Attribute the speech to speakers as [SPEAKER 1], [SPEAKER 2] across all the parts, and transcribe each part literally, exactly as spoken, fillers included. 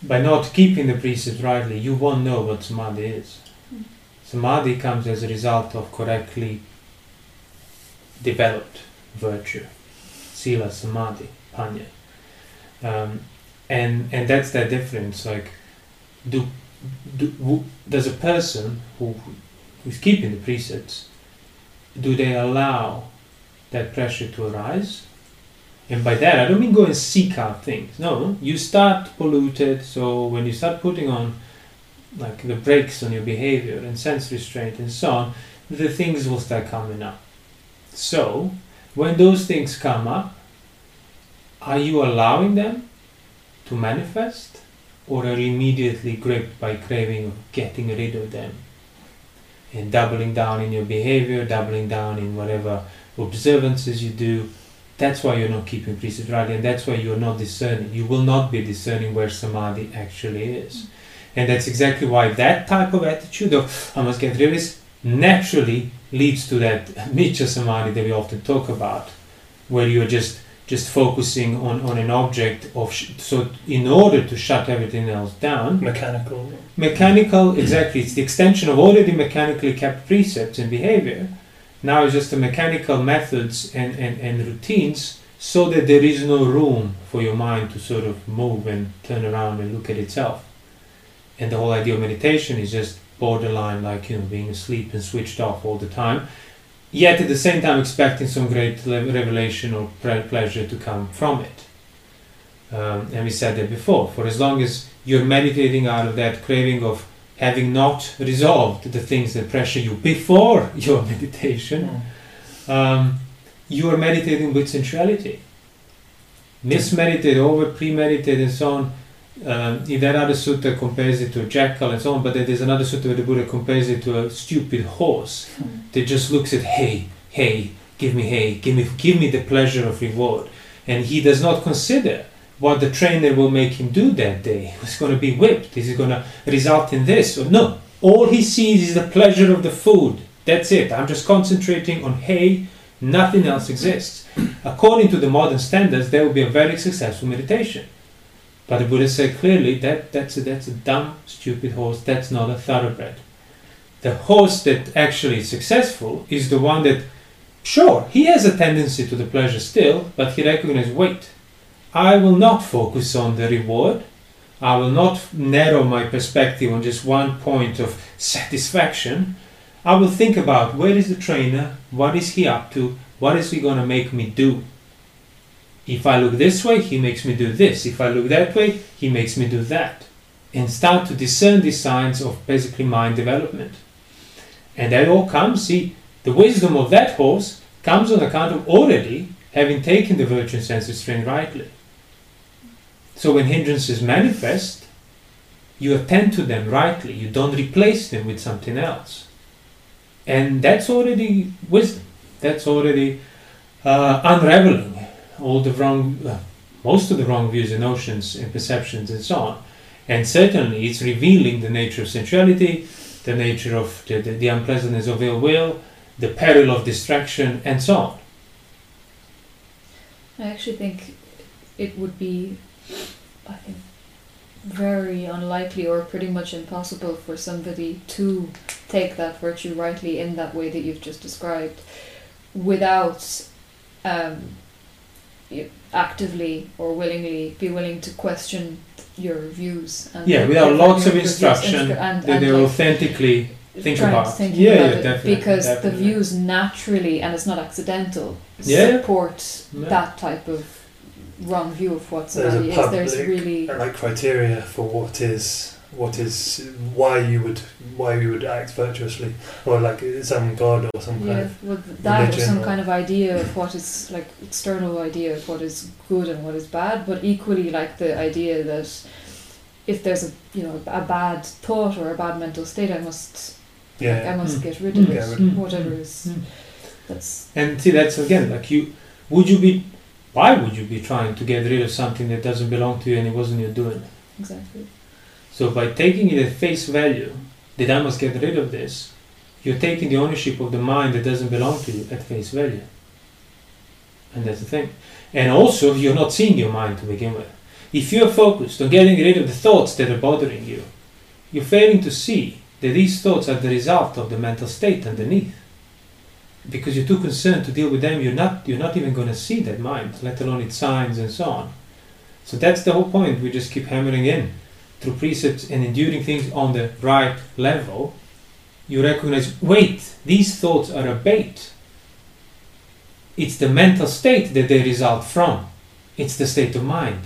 [SPEAKER 1] by not keeping the precepts rightly, you won't know what samadhi is. Mm. Samadhi comes as a result of correctly developed virtue, sila, samadhi, panya, um, and and that's that difference. Like, do, do w- does a person who who's keeping the precepts, do they allow that pressure to arise? And by that, I don't mean go and seek out things. No, you start polluted. So when you start putting on like the brakes on your behavior and sense restraint and so on, the things will start coming up. So when those things come up, are you allowing them to manifest, or are you immediately gripped by craving of getting rid of them and doubling down in your behavior, doubling down in whatever observances you do? That's why you're not keeping precepts rightly, and that's why you're not discerning. You will not be discerning where samadhi actually is. And that's exactly why that type of attitude of I must get rid of this naturally leads to that miccha samadhi that we often talk about, where you're just just focusing on, on an object of sh- so in order to shut everything else down.
[SPEAKER 2] Mechanical.
[SPEAKER 1] Mechanical, exactly. It's the extension of already mechanically kept precepts and behavior. Now it's just the mechanical methods and, and, and routines, so that there is no room for your mind to sort of move and turn around and look at itself. And the whole idea of meditation is just borderline like, you know, being asleep and switched off all the time, yet at the same time expecting some great revelation or pre- pleasure to come from it. Um, and we said that before, for as long as you're meditating out of that craving of having not resolved the things that pressure you before your meditation, mm. um, you are meditating with sensuality. Mismeditate, over premeditate and so on. Um, in that other sutta compares it to a jackal and so on, but there's another sutta where the Buddha compares it to a stupid horse mm. that just looks at hay, hay, give me hay, give me, give me the pleasure of reward. And he does not consider what the trainer will make him do that day. He's going to be whipped. Is it going to result in this? Or no. All he sees is the pleasure of the food. That's it. I'm just concentrating on hay. Nothing else exists. According to the modern standards, that would be a very successful meditation. But the Buddha said clearly that that's a, that's a dumb, stupid horse. That's not a thoroughbred. The horse that actually is successful is the one that, sure, he has a tendency to the pleasure still, but he recognizes, wait, I will not focus on the reward. I will not narrow my perspective on just one point of satisfaction. I will think about where is the trainer, what is he up to, what is he going to make me do. If I look this way, he makes me do this. If I look that way, he makes me do that. And start to discern the signs of basically mind development. And that all comes, see, the wisdom of that horse comes on account of already having taken the virtue and sense restraint rightly. So when hindrances manifest, you attend to them rightly. You don't replace them with something else. And that's already wisdom. That's already uh, unraveling all the wrong, uh, most of the wrong views and notions and perceptions and so on. And certainly it's revealing the nature of sensuality, the nature of the, the, the unpleasantness of ill will, the peril of distraction, and so on.
[SPEAKER 3] I actually think it would be, I think, very unlikely or pretty much impossible for somebody to take that virtue rightly in that way that you've just described without um, actively or willingly be willing to question your views. And
[SPEAKER 1] yeah, without lots of instruction
[SPEAKER 3] instru- and,
[SPEAKER 1] that
[SPEAKER 3] and
[SPEAKER 1] they
[SPEAKER 3] like
[SPEAKER 1] authentically think about.
[SPEAKER 3] Think
[SPEAKER 1] yeah,
[SPEAKER 3] about
[SPEAKER 1] yeah,
[SPEAKER 3] it,
[SPEAKER 1] definitely.
[SPEAKER 3] Because
[SPEAKER 1] definitely.
[SPEAKER 3] the views naturally, and it's not accidental,
[SPEAKER 1] yeah.
[SPEAKER 3] support
[SPEAKER 1] yeah.
[SPEAKER 3] that type of wrong view of what
[SPEAKER 2] There's
[SPEAKER 3] somebody
[SPEAKER 2] a
[SPEAKER 3] is.
[SPEAKER 2] public,
[SPEAKER 3] There's really
[SPEAKER 2] like criteria for what is what is why you would why you would act virtuously, or like some god or some
[SPEAKER 3] yeah,
[SPEAKER 2] kind of
[SPEAKER 3] well, that or some
[SPEAKER 2] or
[SPEAKER 3] kind of idea of what is like external idea of what is good and what is bad, but equally like the idea that if there's a you know a bad thought or a bad mental state, I must
[SPEAKER 2] yeah
[SPEAKER 3] like, I must
[SPEAKER 1] mm.
[SPEAKER 3] get rid of
[SPEAKER 2] mm.
[SPEAKER 3] it,
[SPEAKER 1] Mm.
[SPEAKER 3] whatever is
[SPEAKER 1] Mm.
[SPEAKER 3] that's.
[SPEAKER 1] And see, that's again like you. Would you be? Why would you be trying to get rid of something that doesn't belong to you and it wasn't your doing?
[SPEAKER 3] Exactly.
[SPEAKER 1] So by taking it at face value, that I must get rid of this, you're taking the ownership of the mind that doesn't belong to you at face value. And that's the thing. And also, you're not seeing your mind to begin with. if you're focused on getting rid of the thoughts that are bothering you, you're failing to see that these thoughts are the result of the mental state underneath. Because you're too concerned to deal with them, you're not you're not even going to see that mind, let alone its signs and so on. So that's the whole point. We just keep hammering in through precepts and enduring things on the right level. You recognize, wait, these thoughts are a bait. It's the mental state that they result from. It's the state of mind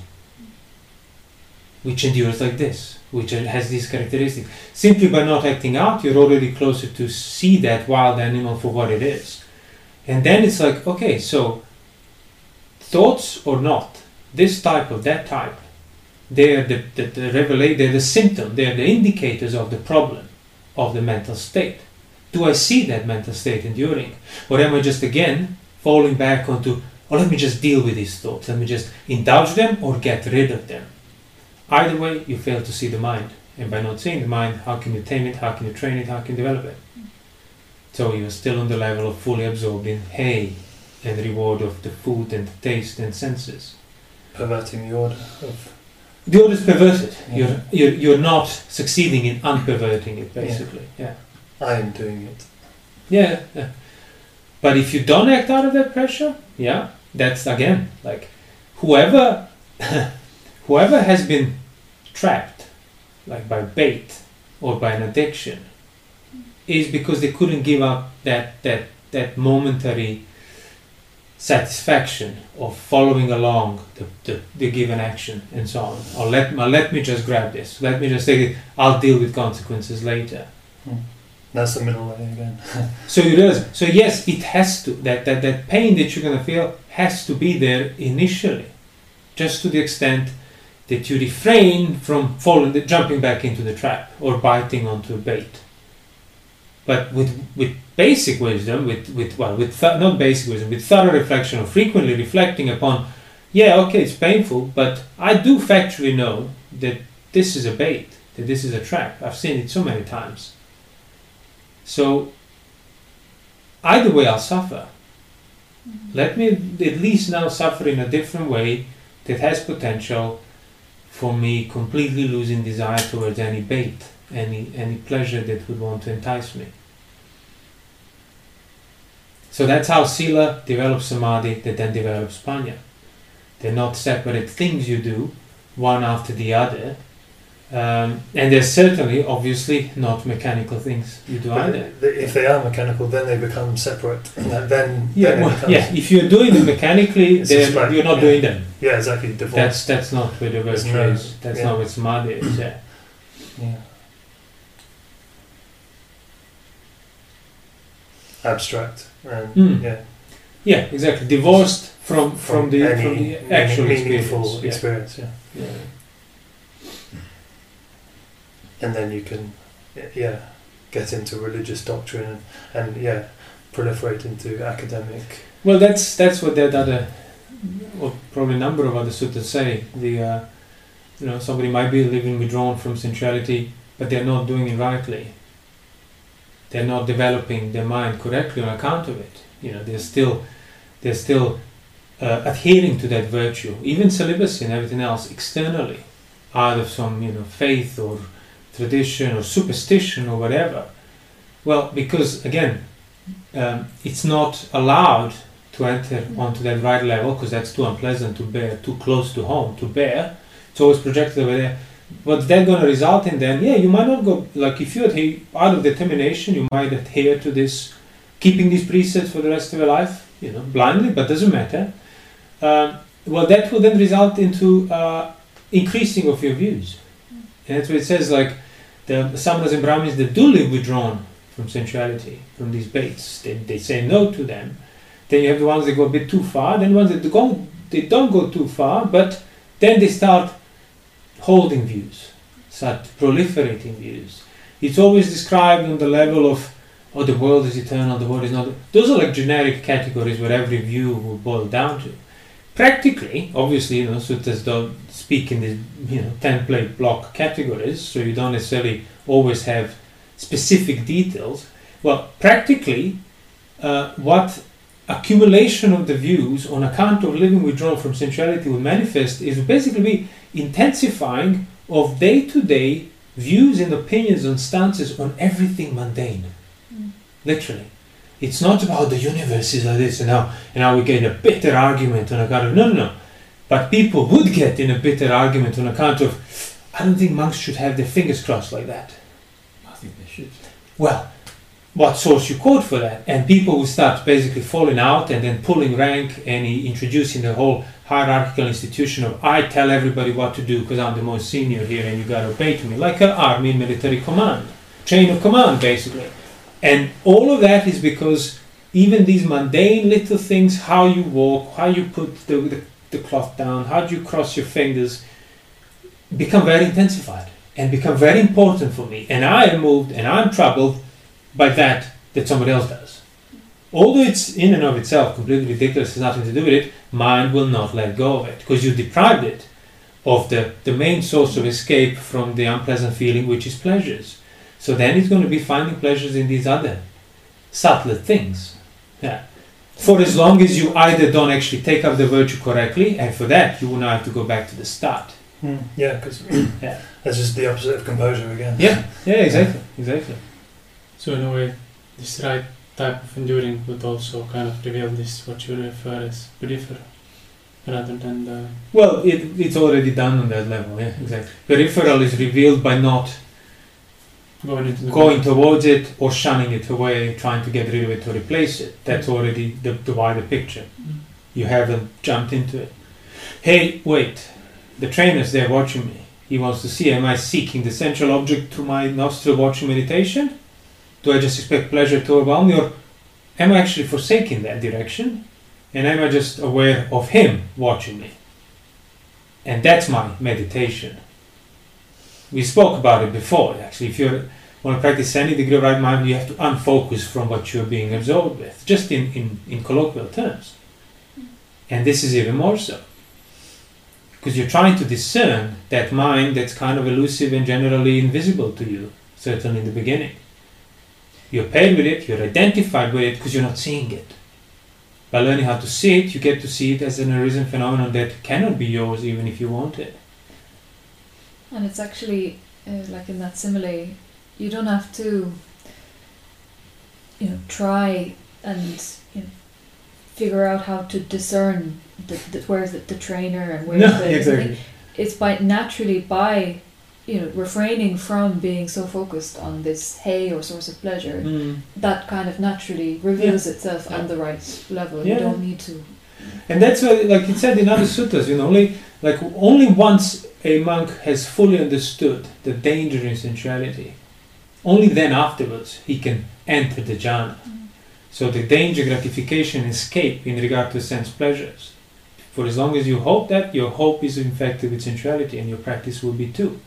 [SPEAKER 1] which endures like this, which has these characteristics. Simply by not acting out, you're already closer to see that wild animal for what it is. And then it's like, okay, so thoughts or not, this type or that type, they're the, the, the revelate, they're the symptom, they're the indicators of the problem of the mental state. Do I see that mental state enduring? Or am I just again falling back onto, oh, let me just deal with these thoughts, let me just indulge them or get rid of them? Either way, you fail to see the mind. And by not seeing the mind, how can you tame it, how can you train it, how can you develop it? So you're still on the level of fully absorbed in hay and reward of the food and the taste and senses.
[SPEAKER 2] Perverting the order of...
[SPEAKER 1] The order is perverted.
[SPEAKER 2] Yeah.
[SPEAKER 1] You're, you're, you're not succeeding in unperverting it, basically. Yeah.
[SPEAKER 2] I am doing it.
[SPEAKER 1] Yeah, yeah. But if you don't act out of that pressure, yeah, that's again, like, whoever... Whoever has been trapped, like by bait or by an addiction, is because they couldn't give up that that that momentary satisfaction of following along the, the, the given action and so on. Or let uh, let me just grab this. Let me just take it. I'll deal with consequences later.
[SPEAKER 2] Hmm. That's the middle way again.
[SPEAKER 1] So you realize. So yes, it has to. That that that pain that you're gonna feel has to be there initially, just to the extent that you refrain from falling, jumping back into the trap or biting onto a bait. But with with basic wisdom, with with well, with th- not basic wisdom, with thorough reflection or frequently reflecting upon, yeah, okay, it's painful, but I do factually know that this is a bait, that this is a trap. I've seen it so many times. So either way, I'll suffer. Mm-hmm. Let me at least now suffer in a different way that has potential for me completely losing desire towards any bait, any any pleasure that would want to entice me. So that's how Sila develops Samadhi, that then develops Panya. They're not separate things you do, one after the other. Um, and they're certainly, obviously, not mechanical things you do
[SPEAKER 2] But
[SPEAKER 1] either.
[SPEAKER 2] if they are mechanical, then they become separate. And that, then,
[SPEAKER 1] Yeah,
[SPEAKER 2] then it
[SPEAKER 1] well,
[SPEAKER 2] becomes,
[SPEAKER 1] yeah. If you're doing them mechanically,
[SPEAKER 2] It's
[SPEAKER 1] then
[SPEAKER 2] just like-
[SPEAKER 1] you're not
[SPEAKER 2] yeah.
[SPEAKER 1] doing them.
[SPEAKER 2] yeah, exactly. Divorce.
[SPEAKER 1] That's that's not where the
[SPEAKER 2] There's
[SPEAKER 1] virtue
[SPEAKER 2] no-
[SPEAKER 1] is. That's
[SPEAKER 2] yeah.
[SPEAKER 1] not what Samadhi is. Yeah.
[SPEAKER 2] yeah. Abstract. And,
[SPEAKER 1] Mm.
[SPEAKER 2] yeah.
[SPEAKER 1] Yeah, exactly. Divorced from from, the
[SPEAKER 2] any
[SPEAKER 1] from the actual
[SPEAKER 2] meaning- meaningful
[SPEAKER 1] experience.
[SPEAKER 2] experience. Yeah.
[SPEAKER 1] Yeah.
[SPEAKER 2] And then you can, yeah, get into religious doctrine and, and yeah, proliferate into academic.
[SPEAKER 1] Well, that's that's what that other, or probably a number of other suttas say. The uh, you know, somebody might be living withdrawn from sensuality, but they're not doing it rightly. They're not developing their mind correctly on account of it. You know, they're still they're still uh, adhering to that virtue, even celibacy and everything else externally, out of some you know faith or tradition or superstition or whatever. Well, because again, um, it's not allowed to enter onto that right level because that's too unpleasant to bear, too close to home to bear. It's always projected over there. What's that going to result in then? Yeah, you might not go, like if you adhere, out of determination, you might adhere to this, keeping these precepts for the rest of your life, you know, blindly, but doesn't matter. Um, well, that will then result into uh, increasing of your views. And that's what it says, like, the Samanas and Brahmins that do live withdrawn from sensuality, from these baits, they, they say no to them. Then you have the ones that go a bit too far, then ones that go, they don't go too far, but then they start holding views, start proliferating views. It's always described on the level of, oh, the world is eternal, the world is not. Those are like generic categories where every view will boil down to. Practically, obviously, you know, suttas don't speak in these, you know, template block categories, so you don't necessarily always have specific details. Well, practically, uh, what accumulation of the views on account of living withdrawn from sensuality will manifest is basically be intensifying of day-to-day views and opinions and stances on everything mundane.
[SPEAKER 3] Mm.
[SPEAKER 1] Literally. It's not about the universe is like this and now, and now we get in a bitter argument on account of, no, no, no. But people would get in a bitter argument on account of, I don't think monks should have their fingers crossed like that.
[SPEAKER 4] I think they should.
[SPEAKER 1] Well, what source you quote for that? And people will start basically falling out and then pulling rank and he introducing the whole hierarchical institution of I tell everybody what to do because I'm the most senior here and you gotta obey to me, like an army military command, chain of command basically. And all of that is because even these mundane little things, how you walk, how you put the, the, the cloth down, how do you cross your fingers, become very intensified and become very important for me. And I am moved and I'm troubled by that that somebody else does. Although it's in and of itself completely ridiculous, has nothing to do with it, mind will not let go of it because you deprived it of the, the main source of escape from the unpleasant feeling, which is pleasures. So then it's going to be finding pleasures in these other subtler things. Yeah. For as long as you either don't actually take up the virtue correctly, and for that you will now have to go back to the start.
[SPEAKER 2] Mm. Yeah, because
[SPEAKER 1] Yeah.
[SPEAKER 2] that's just the opposite of composure again.
[SPEAKER 1] Yeah, yeah, exactly, exactly.
[SPEAKER 5] So in a way, this right type of enduring would also kind of reveal this, what you refer as peripheral, rather than the...
[SPEAKER 1] Well, it, it's already done on that level, yeah, exactly. Peripheral is revealed by not
[SPEAKER 5] Going into the
[SPEAKER 1] going towards it or shunning it away, trying to get rid of it or replace it. That's already the, the wider picture.
[SPEAKER 5] Mm.
[SPEAKER 1] You haven't jumped into it. Hey, wait, the trainer's there watching me. He wants to see, am I seeking the central object through my nostril watching meditation? Do I just expect pleasure to overwhelm me, or am I actually forsaking that direction? And am I just aware of him watching me? And that's my meditation. We spoke about it before, actually. If you want to practice any degree of right mind, you have to unfocus from what you're being absorbed with, just in, in, in colloquial terms. And this is even more so. Because you're trying to discern that mind that's kind of elusive and generally invisible to you, certainly in the beginning. You're paired with it, you're identified with it because you're not seeing it. By learning how to see it, you get to see it as an arisen phenomenon that cannot be yours even if you want it.
[SPEAKER 3] And it's actually, uh, like in that simile, you don't have to, you know, try and you know, figure out how to discern the, the, where's the, the trainer and where's
[SPEAKER 1] No,
[SPEAKER 3] the...
[SPEAKER 1] exactly.
[SPEAKER 3] It's by naturally by, you know, refraining from being so focused on this hay or source of pleasure,
[SPEAKER 1] Mm.
[SPEAKER 3] that kind of naturally reveals itself
[SPEAKER 1] Yeah.
[SPEAKER 3] on the right level.
[SPEAKER 1] Yeah.
[SPEAKER 3] You don't need to...
[SPEAKER 1] And that's why, like it said in other suttas, you know, only like only once a monk has fully understood the danger in sensuality, only then afterwards he can enter the jhana.
[SPEAKER 3] Mm.
[SPEAKER 1] So the danger, gratification, escape in regard to sense pleasures. For as long as you hope that, your hope is infected with sensuality, and your practice will be too.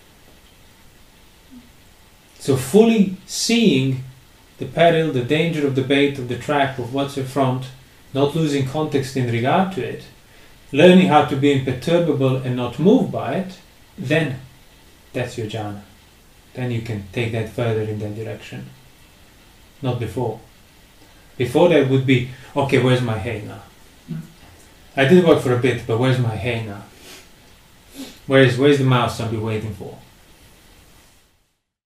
[SPEAKER 1] So fully seeing the peril, the danger of the bait, of the trap, of what's in front, not losing context in regard to it, learning how to be imperturbable and not moved by it, then that's your jhana. Then you can take that further in that direction. Not before. Before that would be, okay, where's my hay now?
[SPEAKER 5] Mm.
[SPEAKER 1] I did work for a bit, but where's my hay now? Where's where's the mouse I'll be waiting for?